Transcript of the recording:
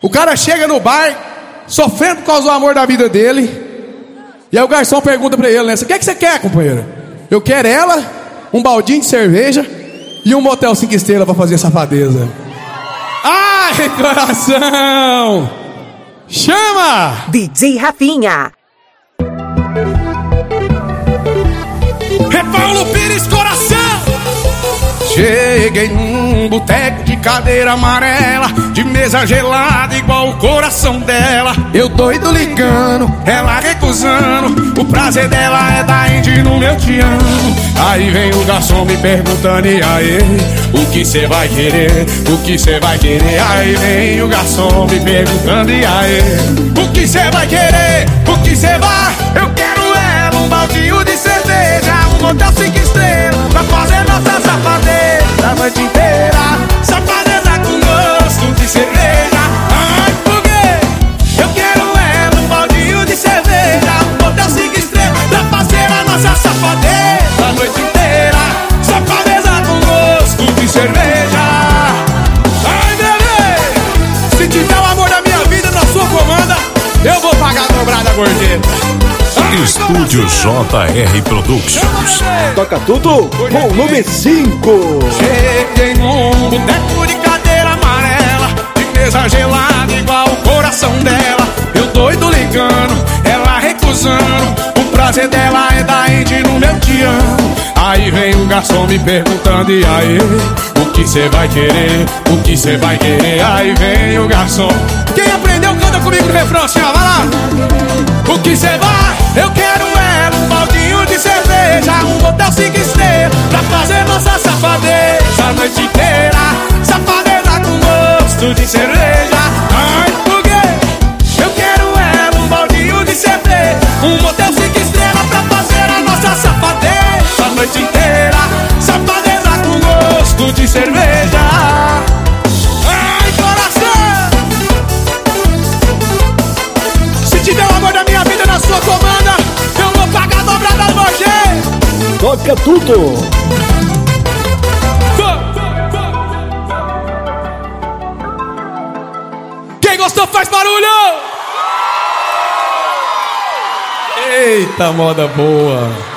O cara chega no bar, sofrendo por causa do amor da vida dele. E aí o garçom pergunta pra ele, né? O que é que você quer, companheiro? Eu quero ela, um baldinho de cerveja e um motel 5 estrelas pra fazer safadeza. Ai, coração! Chama! DJ Rafinha. É Paulo Pires, coração! Cheguei num boteco de cadeira amarela, de mesa gelada igual o coração dela. Eu doido ligando, ela recusando, o prazer dela é dar indie no meu te amo. Aí vem o garçom me perguntando, e aí, o que cê vai querer? O que cê vai querer? Aí vem o garçom me perguntando, e aí, o que cê vai querer? O que cê vai? Eu quero ela, um baldinho de cerveja, um motel 5 estrelas, pra fazer nossa safadeza a noite inteira, safadeza com gosto de cerveja. Ai, por quê? Eu quero ela, um baldinho de cerveja, um motel 5 estrelas, pra fazer a nossa safadeza a noite inteira, safadeza com gosto de cerveja. Ai, bebê, se tiver o amor da minha vida na sua comanda, eu vou pagar a dobrada gorjeta. Estúdio JR Productions. Toca tudo, volume 5. Cheguei num boteco de cadeira amarela, de mesa gelada igual o coração dela. Eu doido ligando, ela recusando, o prazer dela é dar indie no meu te amo. Aí vem o garçom me perguntando, e aí, o que cê vai querer? O que cê vai querer? Aí vem o garçom. Quem aprendeu canta comigo no refrão, assim, ó, vai lá. O que cê vai? Eu quero ela, um baldinho de cerveja, um motel 5 estrelas, pra fazer nossa safadeza a noite inteira, safadeza com gosto de cerveja. Ai, por quê? Eu quero ela, um baldinho de cerveja, um motel 5 estrelas, pra fazer a nossa safadeza a noite inteira, safadeza com gosto de cerveja. Ai, coração! Se tiver o amor da minha vida na sua comanda, eu vou pagar a dobrada do gorjeta. Toca tudo. Quem gostou faz barulho! Eita, moda boa!